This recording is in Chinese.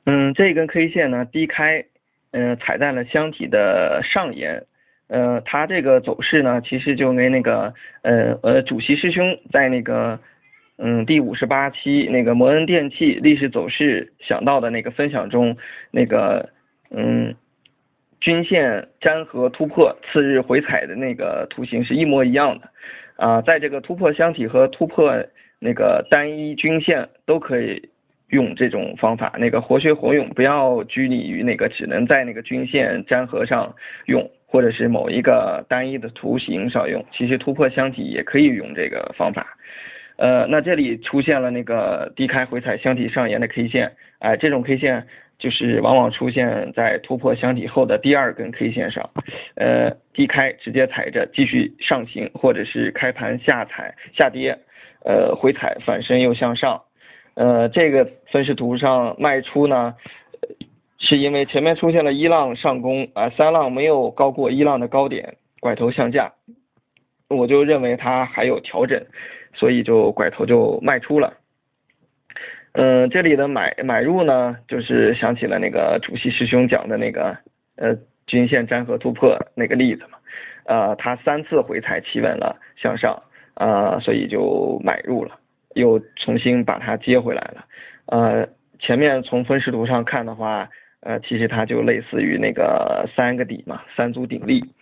这根 K 线呢低开，踩在了箱体的上沿，它这个走势呢，其实就跟那个主席师兄在那个第58期那个摩恩电器历史走势想到的那个分享中，那个均线粘合突破，次日回踩的那个图形是一模一样的。在这个突破箱体和突破那个单一均线都可以用这种方法，那个活学活用，不要拘泥于那个只能在那个均线粘合上用，或者是某一个单一的图形上用。其实突破箱体也可以用这个方法。那这里出现了那个低开回踩箱体上沿的 K 线，这种 K 线就是往往出现在突破箱体后的第二根 K 线上，低开直接踩着继续上行，或者是开盘下跌，回踩反身又向上。这个分时图上卖出呢，是因为前面出现了一浪上攻，三浪没有高过一浪的高点，拐头向下，我就认为它还有调整，所以就拐头就卖出了。这里的买入呢，就是想起了那个主席师兄讲的那个均线粘合突破那个例子嘛，他3次回踩企稳了向上，所以就买入了，又重新把它接回来了。前面从分时图上看的话，其实它就类似于那个3个底嘛，3组鼎立。